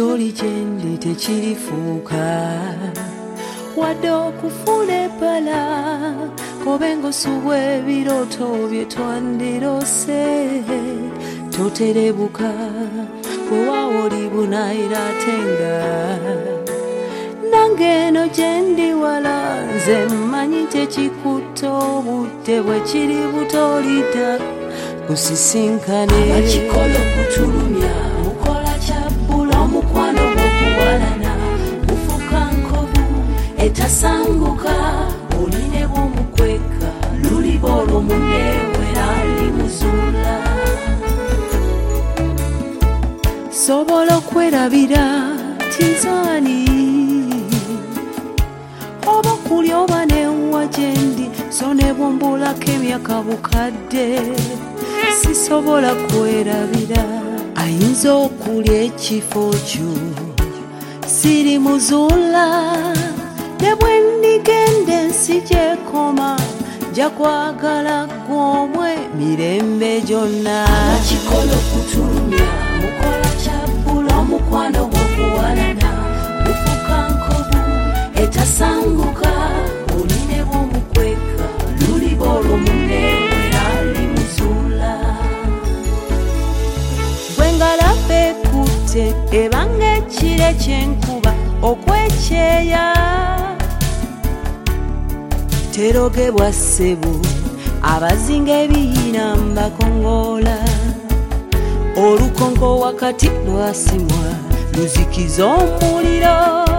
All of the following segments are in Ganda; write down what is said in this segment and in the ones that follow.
kyoli gyendi tekirifuuka wadde okufuna ebbala kobenga osubwa ebirooto bye twandirose toterebuka wewawo olibunaira atenga nange eno gyendi wala nze mmanyi tekikutta obudde bwe kiri butolita kusisinkane abakikola okutulumya mukola kyabbula omukwano gw'okuwalana mufuka nkovu etasanguka oline bw'omukweka luliba olwo munneewe nalimuzuula sobola okwerabira tinzani oba okuli oba newa gyendi so ne bwombulako emyaka bukadde sisobola kwerabira ayinza okulya ekifo kyo siri muzuula ne bwe ndigenda ensi gyekoma nja kwagala gw'omwe mirembe gyonna abakikola okutulumya mukola kyabbula omukwano gw'okuwalana mufuka nkovu etasanguka oline bw'omukweka luliba olwo munneewe alimuzuula bwe ngalaba ekutte ebanga ekire kyenkuba okwekyeya terogebwa ssebo abazinga ebiyiina mbakongoola olukonko wakati lwasimwa luzikiza omuliro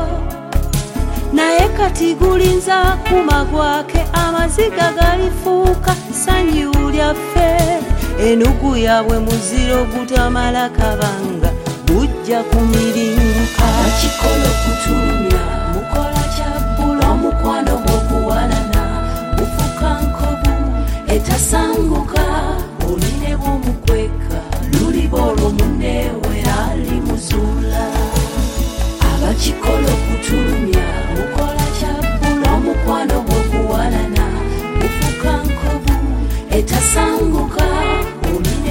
naye kati gulinza kuma gwake amaziga galifuuka sanyu lyaffe enugu yabwe muziro gutamala kabanga gujja kumiringuka abakikola okutulumya mukola kyabbula omukwano gw'okuwalana mufuka nkovu etasanguka oline bw'omukweka luliba olwo munneewe alimuzuula abakikola okutulumya mukola kyabbula omukwano gw'okuwalana mufuka nkovu etasanguka oline